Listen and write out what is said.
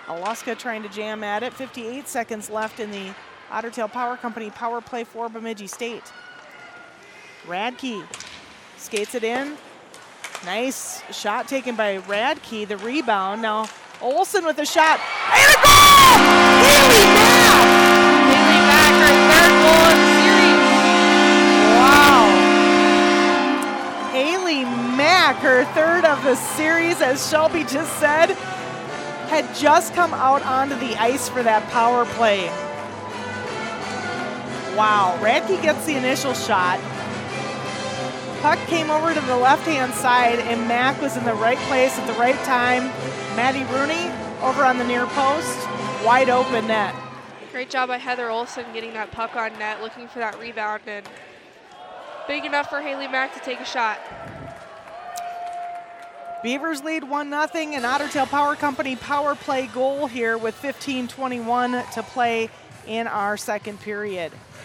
Aluska trying to jam at it. 58 seconds left in the Otter Tail Power Company power play for Bemidji State. Radke skates it in. Nice shot taken by Radke. The rebound. Now Olsen with a shot. And a goal! Haley Mack! Haley Mack, her third goal of the series. Wow. Haley Mack, her third of the series, as Shelby just said, had just come out onto the ice for that power play. Wow, Radke gets the initial shot. Puck came over to the left-hand side, and Mack was in the right place at the right time. Maddie Rooney over on the near post, wide open net. Great job by Heather Olsen getting that puck on net, looking for that rebound, and big enough for Haley Mack to take a shot. Beavers lead 1-0, an Otter Tail Power Company power play goal here with 15:21 to play in our second period.